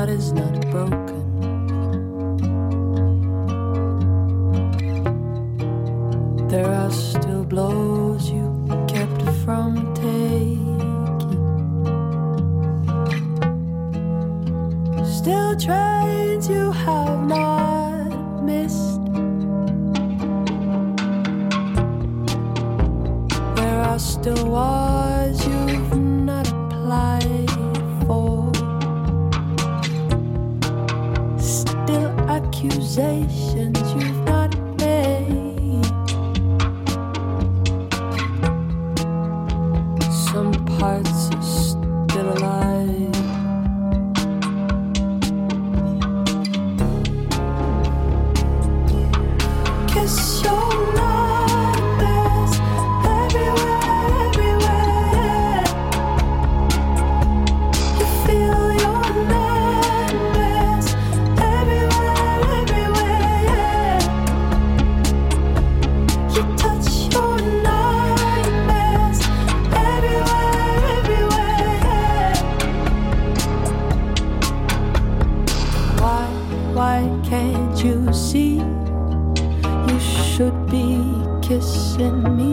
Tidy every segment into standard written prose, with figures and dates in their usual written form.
is not broken. There are still blows you kept from taking, still trains you have not missed. There are still wars you've not applied for, still accusations you've not made. Some parts are still alive. Kiss your nightmares everywhere, everywhere. You feel your nightmares everywhere, everywhere. You touch your nightmares everywhere, everywhere. Why can't you see? You should be kissing me.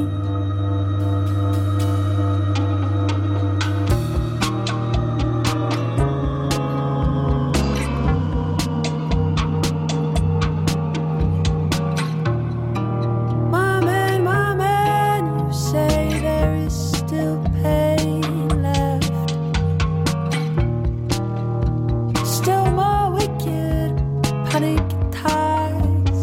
My man, you say there is still pain left, still more wicked panic attacks.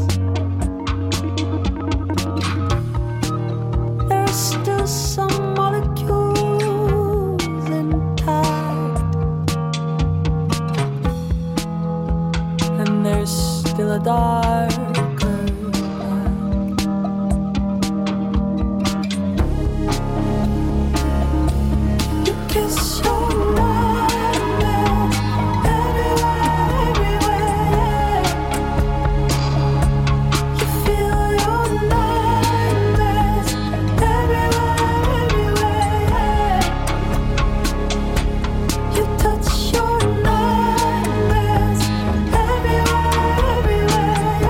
There's still some molecules intact, and there's still a darker black. You kiss your nightmares everywhere, everywhere. You feel your nightmares everywhere, everywhere. You touch your nightmares everywhere, everywhere.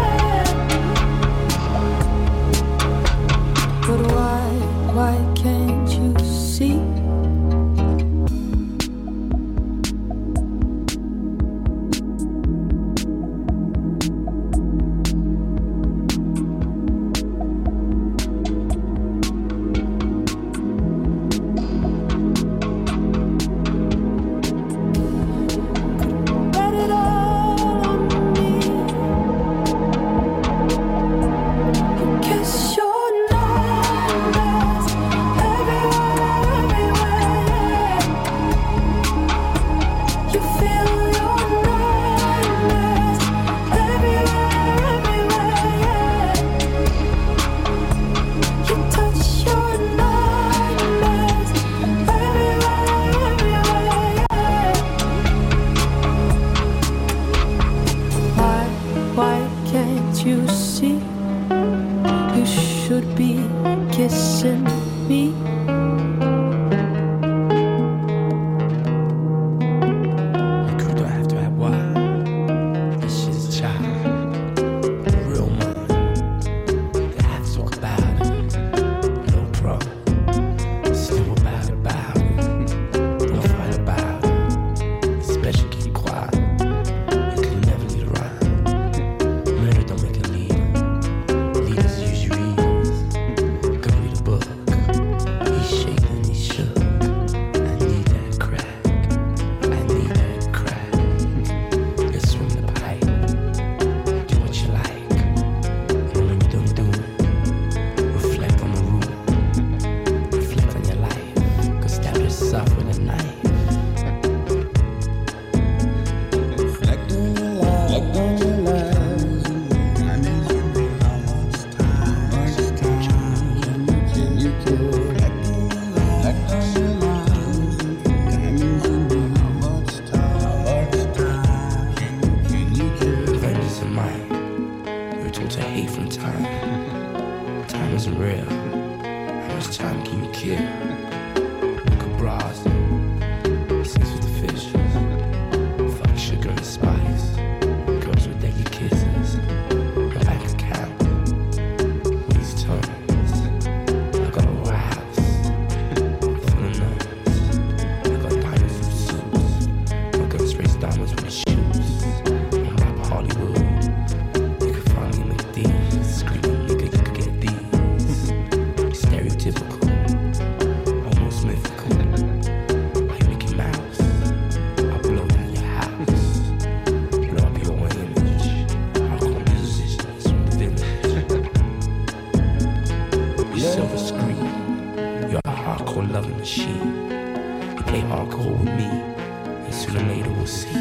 loving machine. You play hardcore with me, and sooner or later we'll see.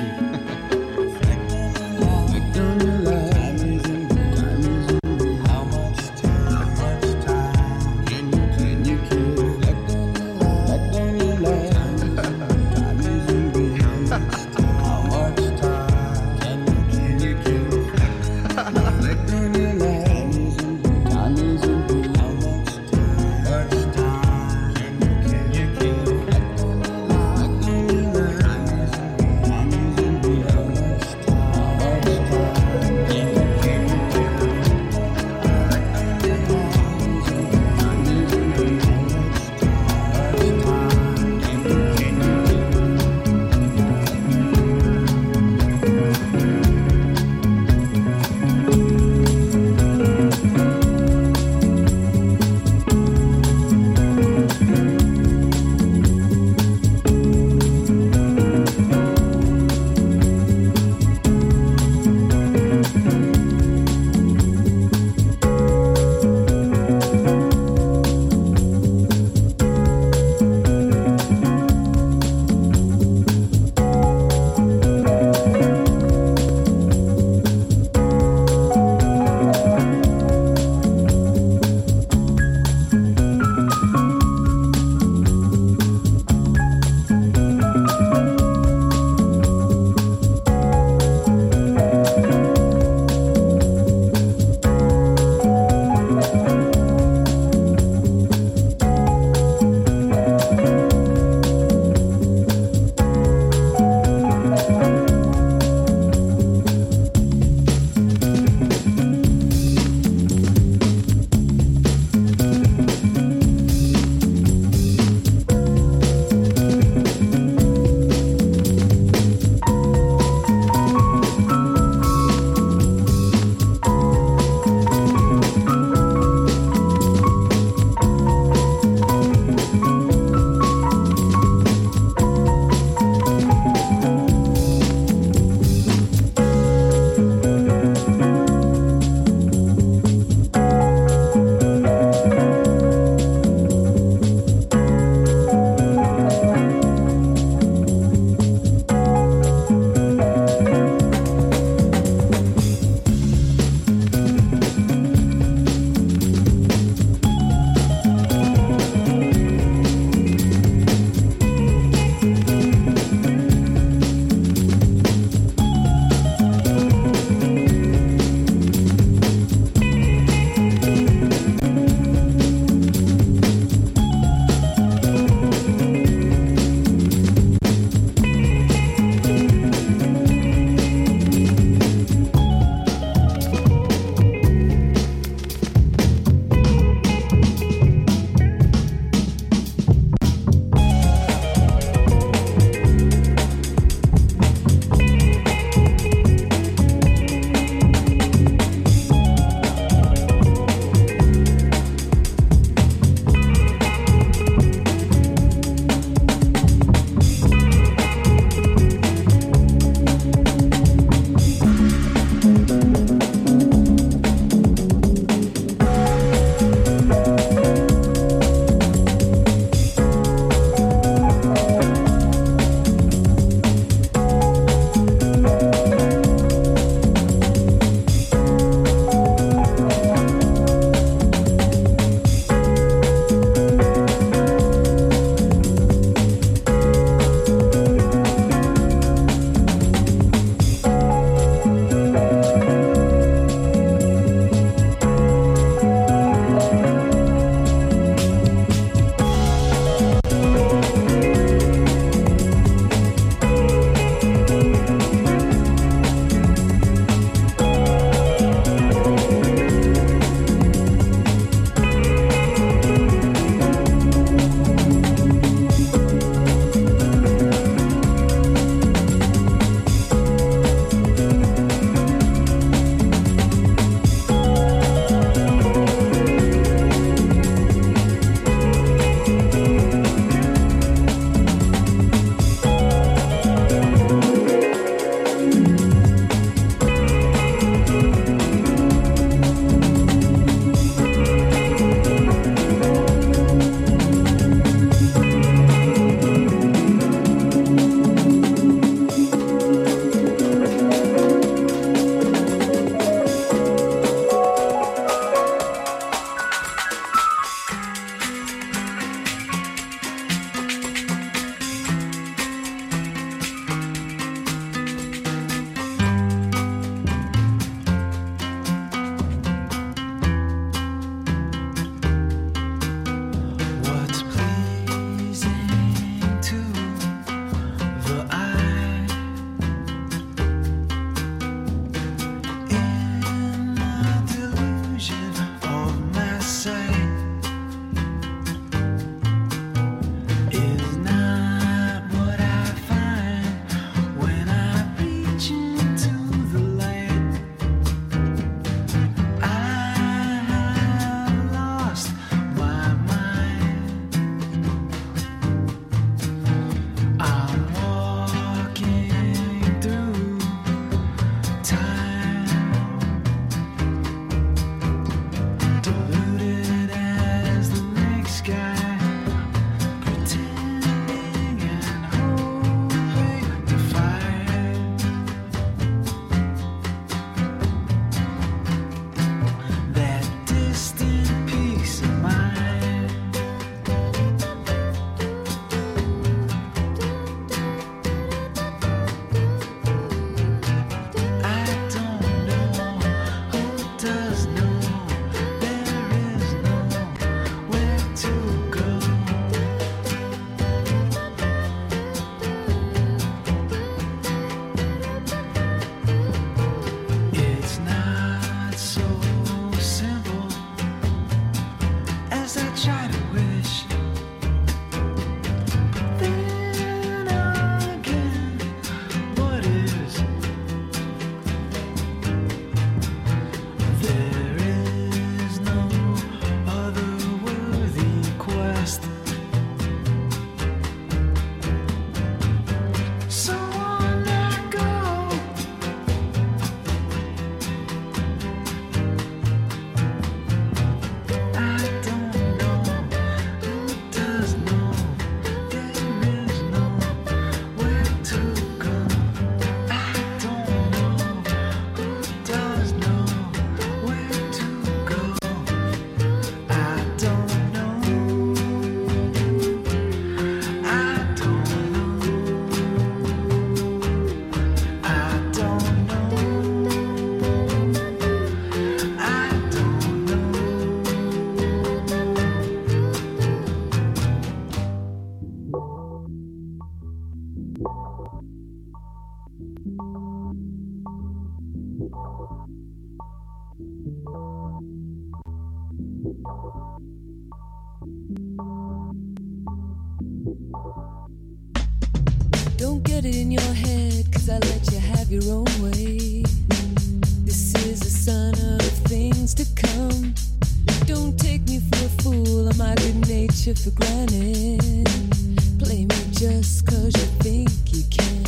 Don't get it in your head, 'cause I let you have your own way. This is a sign of things to come. Don't take me for a fool, or my good nature for granted. Play me just 'cause you think you can.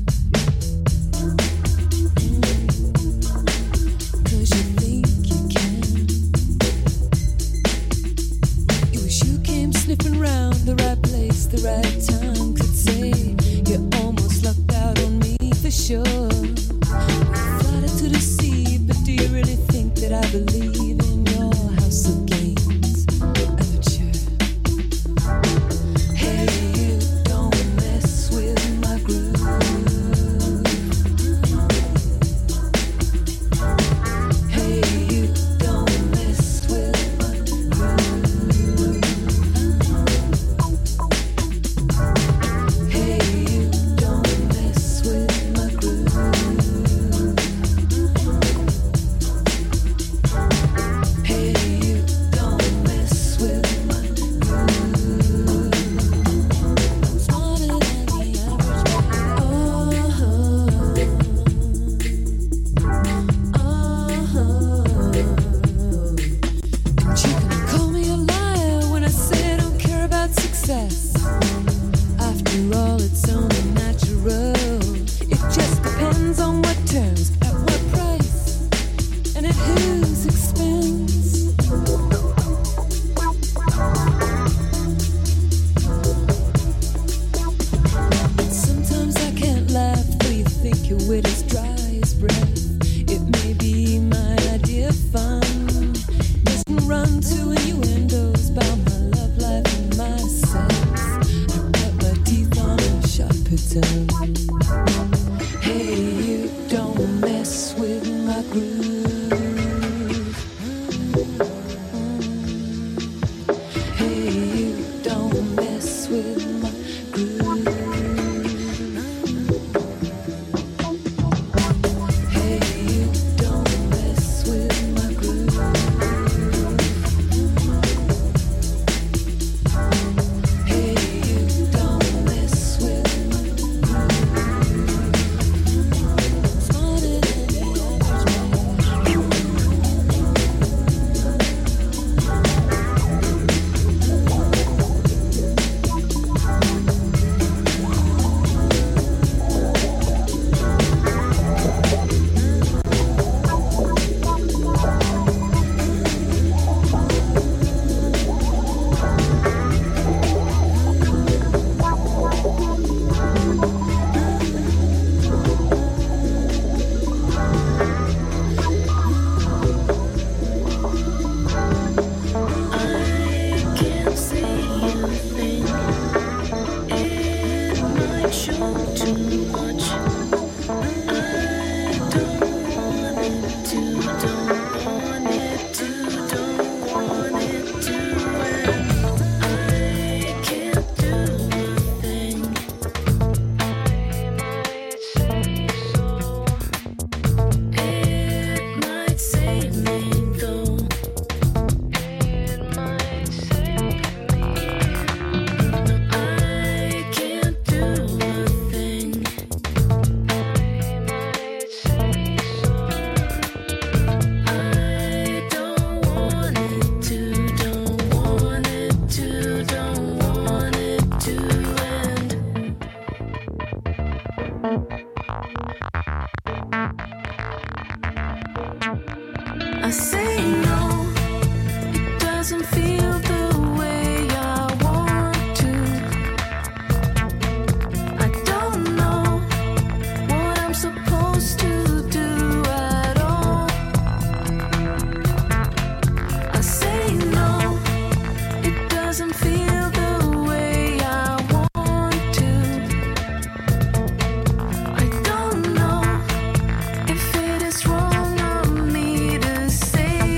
'Cause you think you can. You wish you came sniffing round the right place, the right time. Could say you almost lucked out on me for sure. Flattered to deceive, but do you really think that I believe in your house of games? Amateur. Hey, you don't mess with my groove. Hey, you don't mess with my groove. Hey, you don't mess with my groove. Hey, you don't mess with my groove. Smarter than the average man. And you can call me a liar when I say I don't care about success. After all, it's only natural. It just depends on what terms, at what price, and at whose expense. Sometimes I can't laugh, though you think your wit is dry as breath. It may be my idea of fun. Doesn't run to innuendos about my love life and my sex. I cut my teeth on a sharper tongue. Hey, you don't mess with my groove. Hey, you don't mess with my groove. Hey, you don't mess with my groove. Hey, you don't mess with my groove. Smarter than the average man. I say no, it doesn't feel the way I want to. I don't know what I'm supposed to do at all. I say no, it doesn't feel the way I want to. I don't know if it is wrong of me to say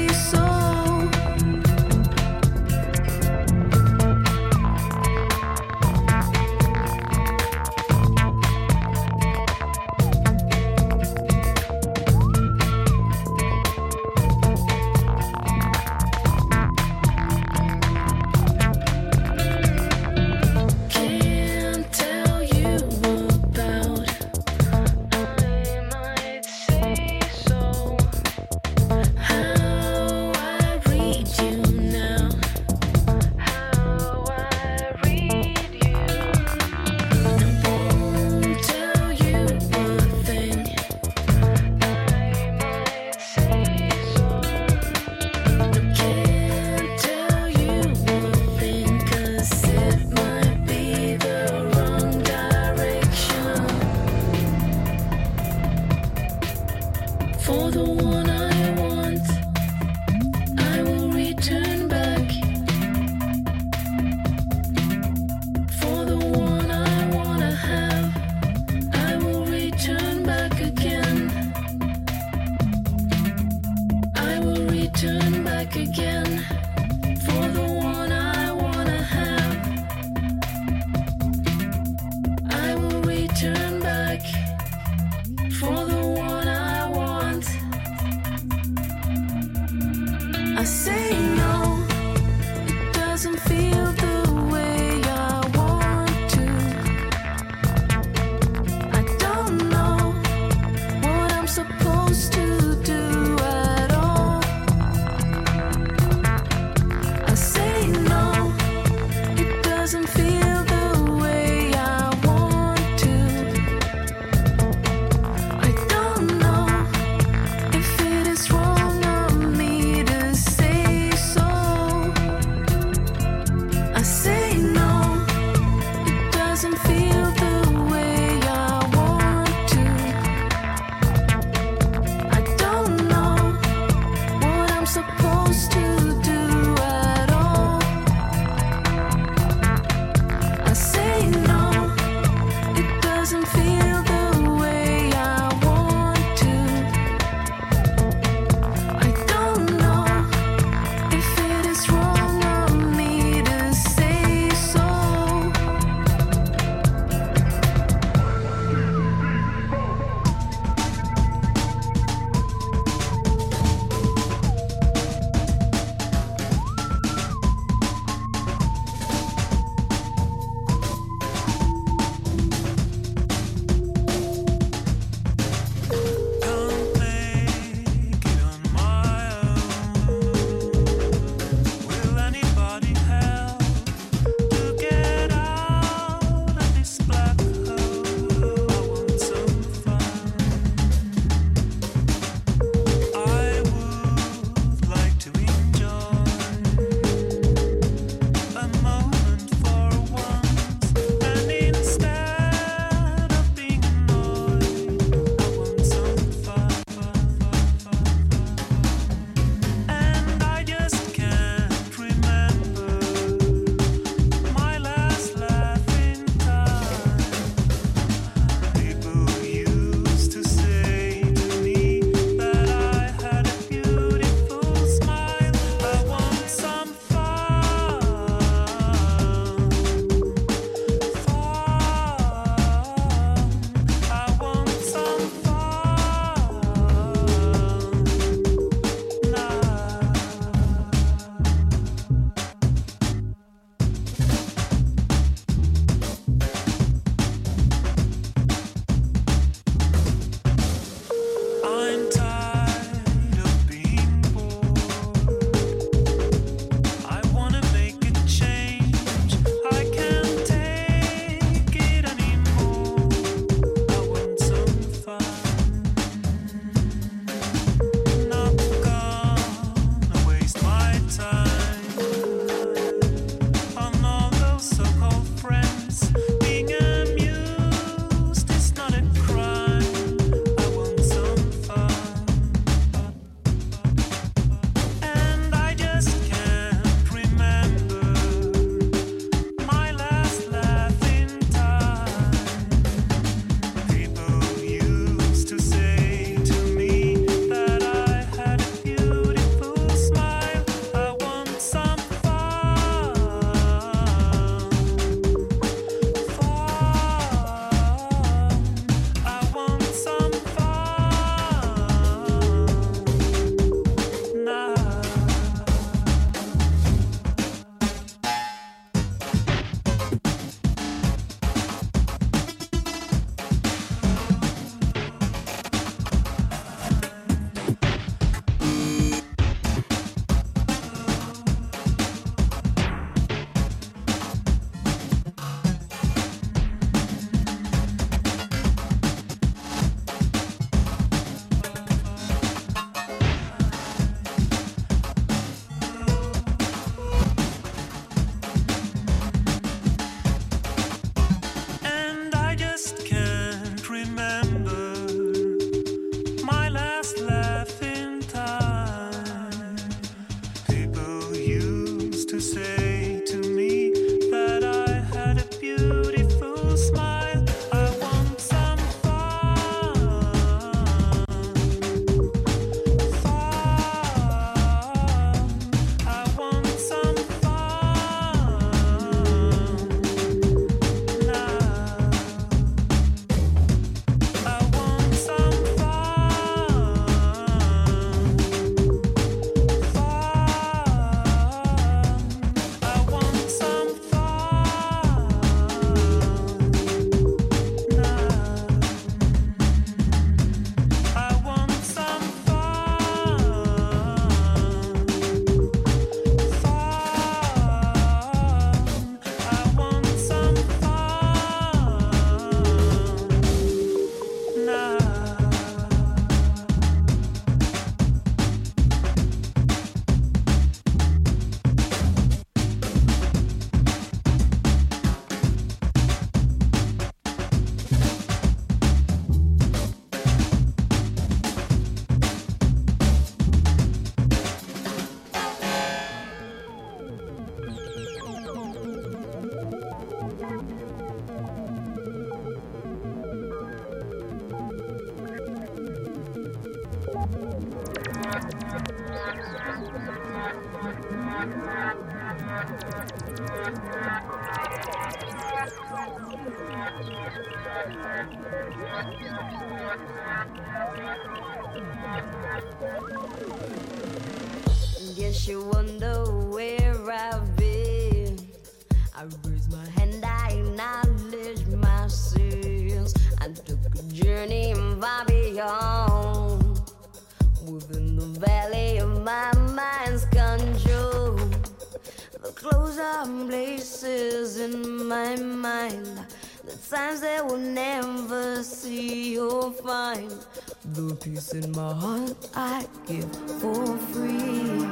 Guess you wonder where I've been. I raise my hand, I acknowledge my sins. I took a journey far beyond, within the valley of my mind's control. The closer places in my mind, the times that we'll never see or find. The peace in my heart I give for free.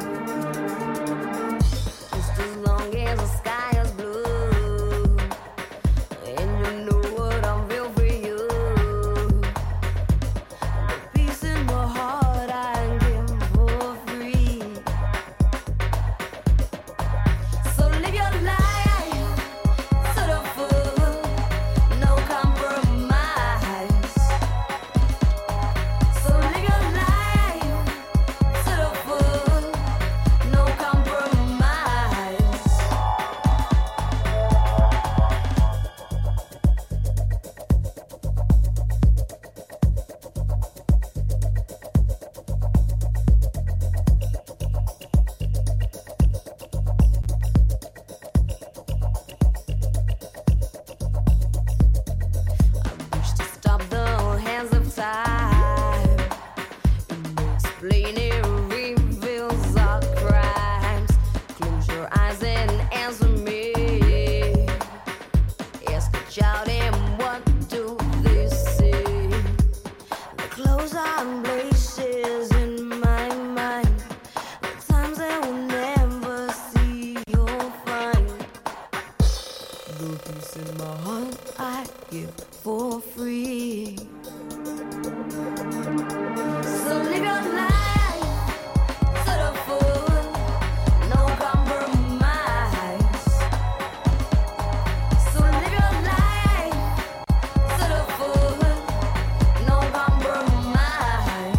Just as long as the sky is blue, and you know what I feel for you. The peace in my heart I give for free. So live your life to the full, no compromise. So live your life to the full, no compromise. I wish to stop the hands of time. Explain it reveals our crimes. Close your eyes and answer me. Ask a child and what do they see? The closer places in my mind, the times that we'll never see or find. The peace in my heart I give for free. So live your life to the full, no compromise. So live your life to the full, no compromise.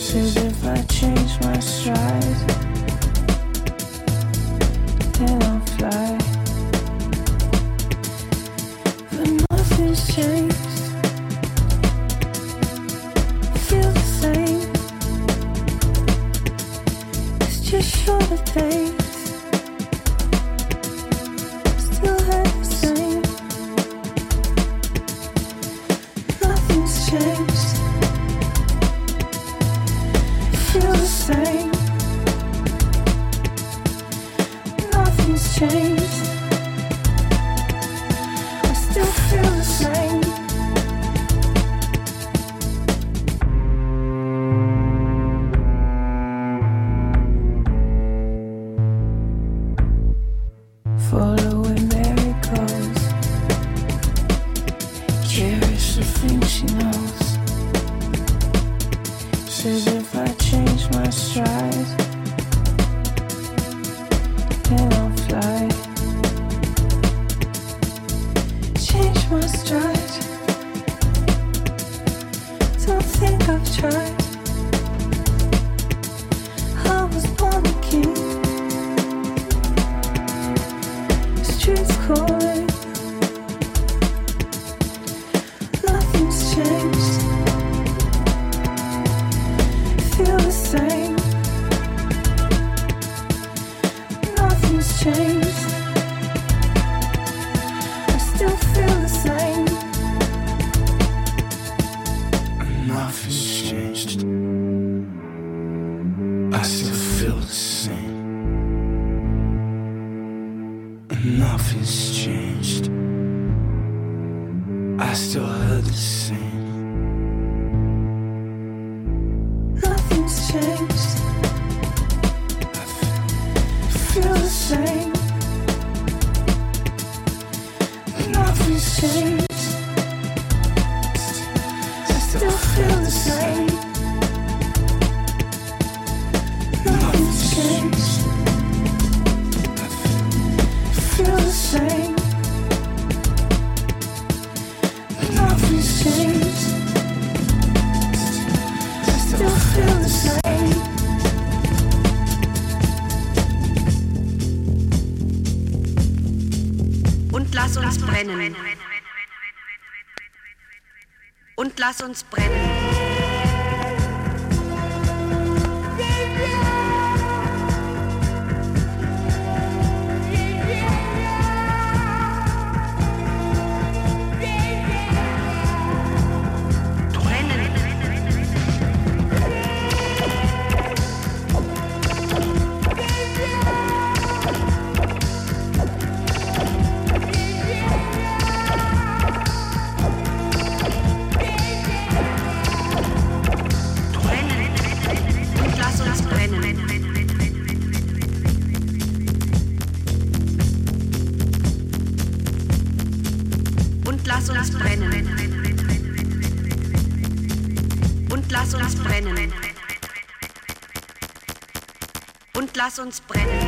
Said if I change my stride, then I'll fly. But nothing's changed. Feel the same. It's just shorter days. Still had the same. Nothing's changed. Feel the same. Nothing's changed. I still feel the same. Follow where Mary goes. Cherish the things she knows. Says if I change my stride, then I'll fly. Change my stride. Don't think I've tried. I was born a king. Streets calling. Nothing's changed. Feel the same. Nothing's changed. I still feel the same. Nothing's changed. I still feel the same. Nothing's changed. I still heard the same. Nothing's changed. Feel the same. Nothing's changed. I still feel the same. Nothing's changed. Feel the same. Nothing's changed. I still feel the same. Und lass uns brennen. Und lass uns brennen. Lass uns brennen. Und lass uns brennen. Und lass uns brennen.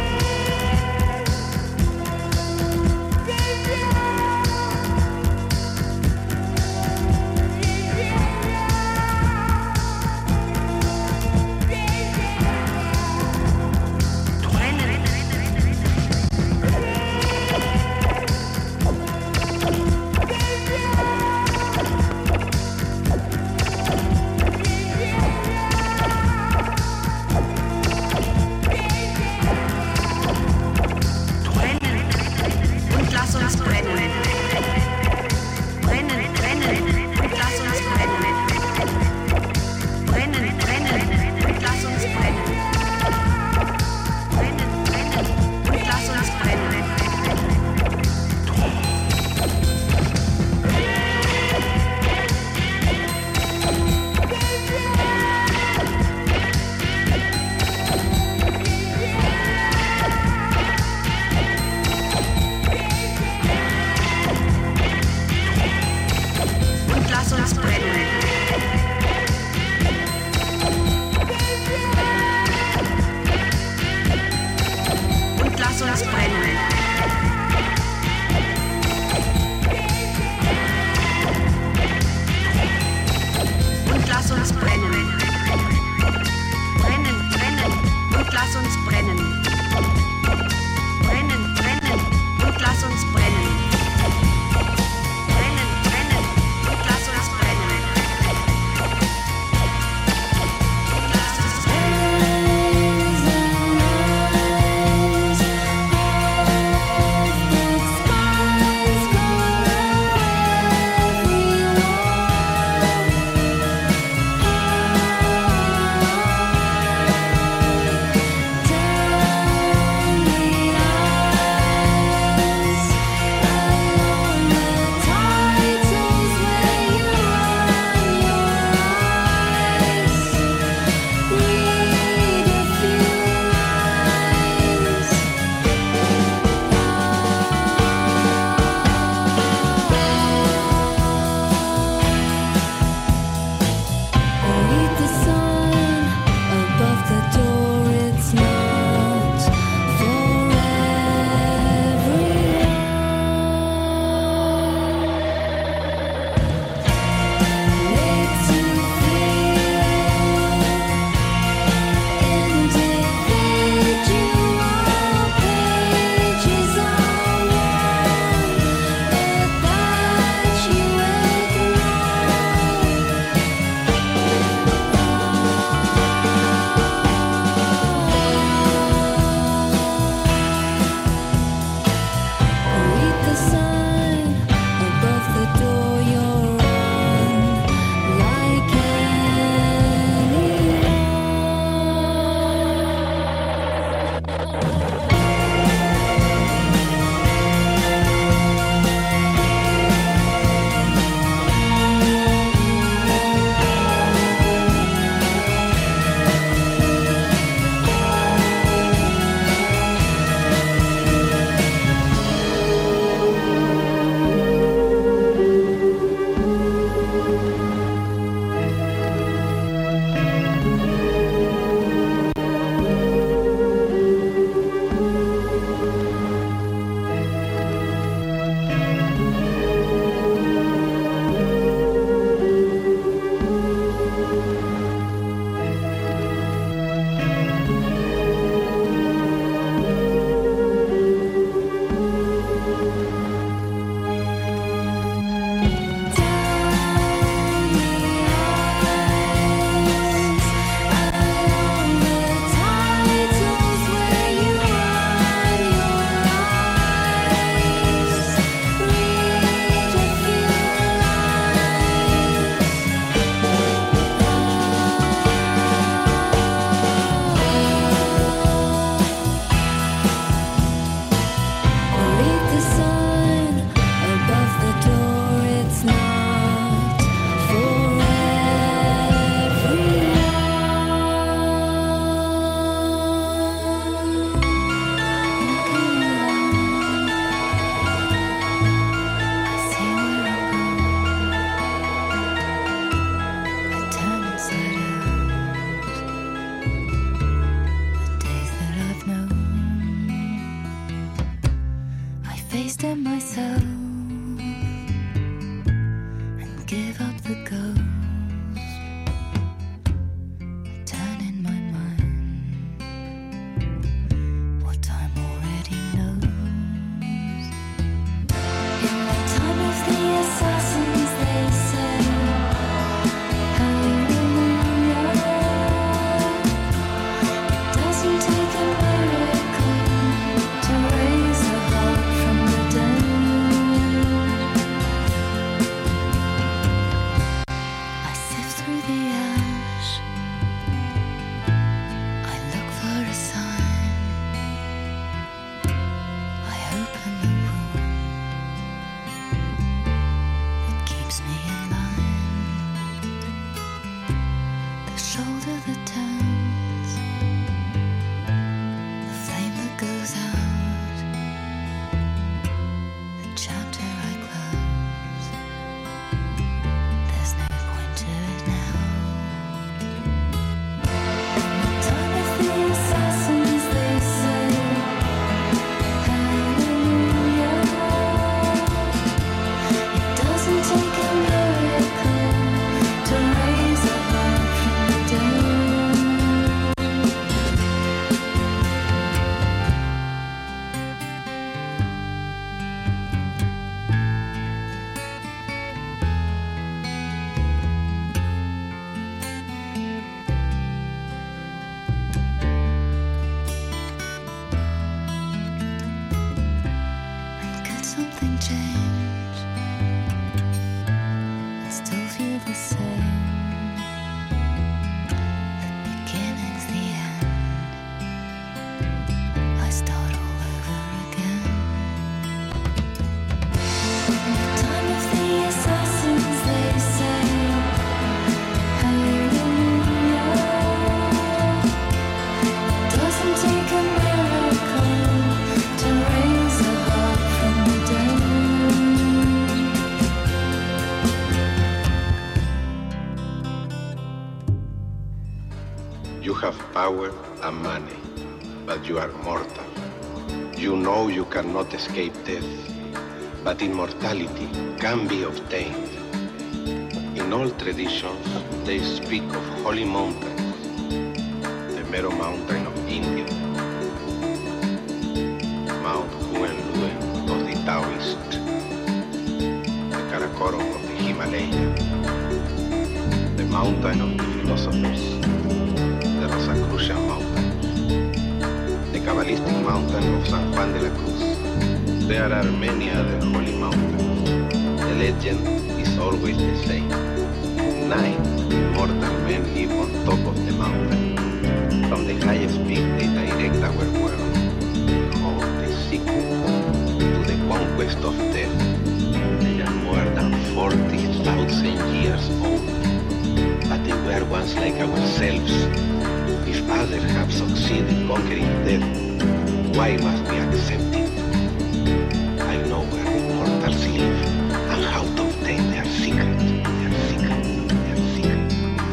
You have power and money, but you are mortal. You know you cannot escape death, but immortality can be obtained. In all traditions, they speak of holy mountains, the Meru Mountain of India, Mount Huenluen of the Taoist, the Karakoram of the Himalaya, the mountain of the philosophers, the Rosacrucian Mountain, the Kabbalistic mountain of San Juan de la Cruz. There are many other holy mountains. The legend is always the same. 9 immortal men live on top of the mountain. From the highest peak they direct our world. Hold the secret to the conquest of death. They are more than 40,000 years old. But they were once like ourselves. If others have succeeded conquering death, why must we accept it? I know where the mortals live and how to obtain their secret. Their secret. Their secret.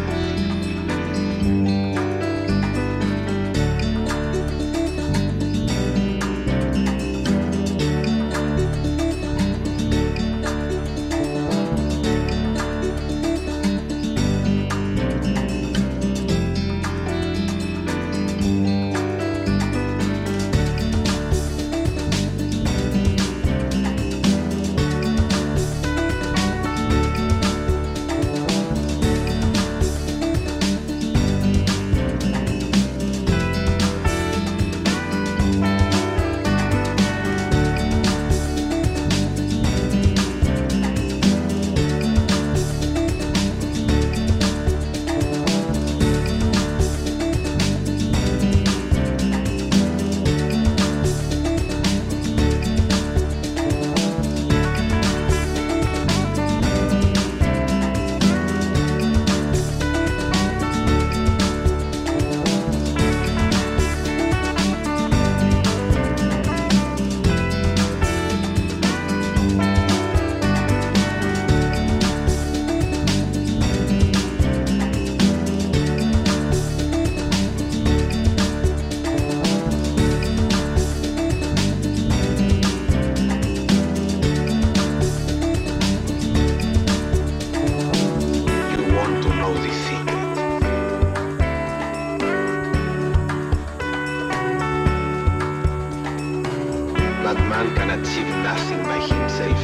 But man can achieve nothing by himself.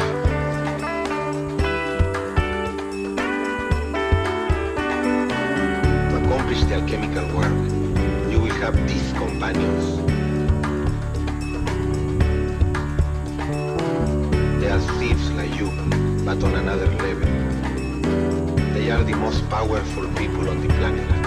To accomplish the alchemical work, you will have these companions. They are thieves like you, but on another level. They are the most powerful people on the planet.